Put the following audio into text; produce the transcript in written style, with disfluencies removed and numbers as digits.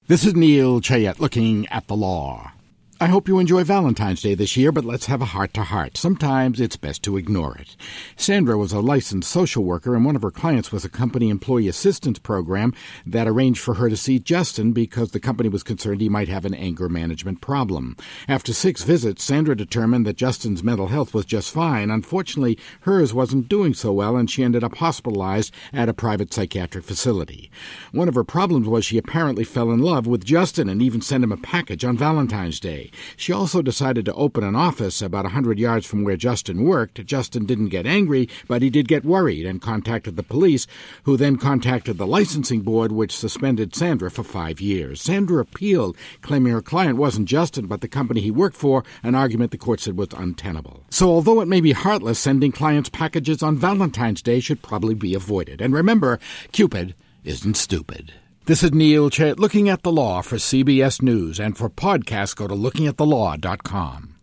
This is Neil Chayette looking at the law. I hope you enjoy Valentine's Day this year, but let's have a heart-to-heart. Sometimes it's best to ignore it. Sandra was a licensed social worker, and one of her clients was a company employee assistance program that arranged for her to see Justin because the company was concerned he might have an anger management problem. After 6 visits, Sandra determined that Justin's mental health was just fine. Unfortunately, hers wasn't doing so well, and she ended up hospitalized at a private psychiatric facility. One of her problems was she apparently fell in love with Justin and even sent him a package on Valentine's Day. She also decided to open an office about 100 yards from where Justin worked. Justin didn't get angry, but he did get worried and contacted the police, who then contacted the licensing board, which suspended Sandra for 5 years. Sandra appealed, claiming her client wasn't Justin, but the company he worked for, an argument the court said was untenable. So although it may be heartless, sending clients packages on Valentine's Day should probably be avoided. And remember, Cupid isn't stupid. This is Neil Chayette looking at the law for CBS News, and for podcasts, go to lookingatthelaw.com.